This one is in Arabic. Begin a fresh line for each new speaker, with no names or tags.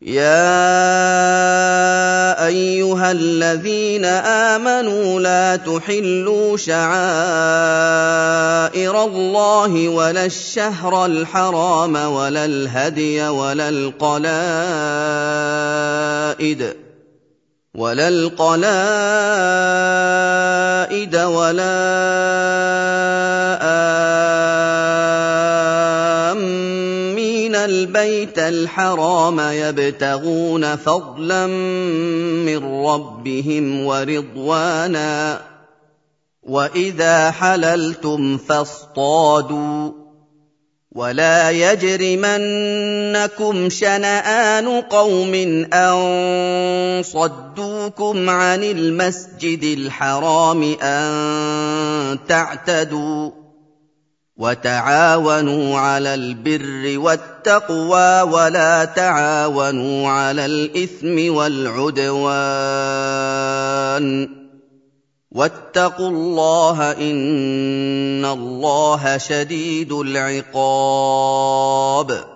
يَا أَيُّهَا الَّذِينَ آمَنُوا لَا تُحِلُّوا شَعَائِرَ اللَّهِ وَلَا الشَّهْرَ الْحَرَامَ وَلَا الْهَدْيَ وَلَا الْقَلَائِدَ وَلَا آمِّينَ الْبَيْتَ الْحَرَامَ يَبْتَغُونَ فَضْلًا مِّن رَّبِّهِمْ وَرِضْوَانًا ۚ وَإِذَا حَلَلْتُمْ فَاصْطَادُوا ۚ وَلَا يَجْرِمَنَّكُمْ شَنَآنُ قَوْمٍ أَن صَدُّوكُمْ عَنِ الْمَسْجِدِ الْحَرَامِ أَن تَعْتَدُوا ۘ وَتَعَاوَنُوا عَلَى الْبِرِّ وَالتَّقْوَىٰ وَلَا تَعَاوَنُوا عَلَى الْإِثْمِ وَالْعُدْوَانِ ۚ وَاتَّقُوا اللَّهَ ۖ إِنَّ اللَّهَ شَدِيدُ الْعِقَابِ.